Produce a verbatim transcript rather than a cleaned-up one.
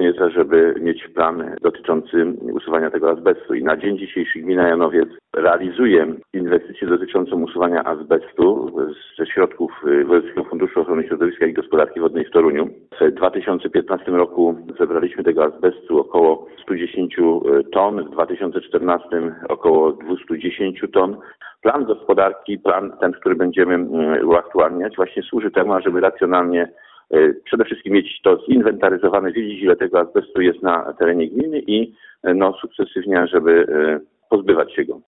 zamierza, żeby mieć plan dotyczący usuwania tego azbestu. I na dzień dzisiejszy gmina Janowiec realizuje inwestycję dotyczącą usuwania azbestu ze środków Wojewódzkiego Funduszu Ochrony Środowiska i Gospodarki Wodnej w Toruniu. W dwa tysiące piętnastym roku zebraliśmy tego azbestu około sto dziesięć ton, w dwa tysiące czternastym około dwieście dziesięć ton. Plan gospodarki, plan ten, który będziemy uaktualniać, właśnie służy temu, ażeby racjonalnie przede wszystkim mieć to zinwentaryzowane, wiedzieć, ile tego azbestu jest na terenie gminy i no, sukcesywnie, żeby pozbywać się go.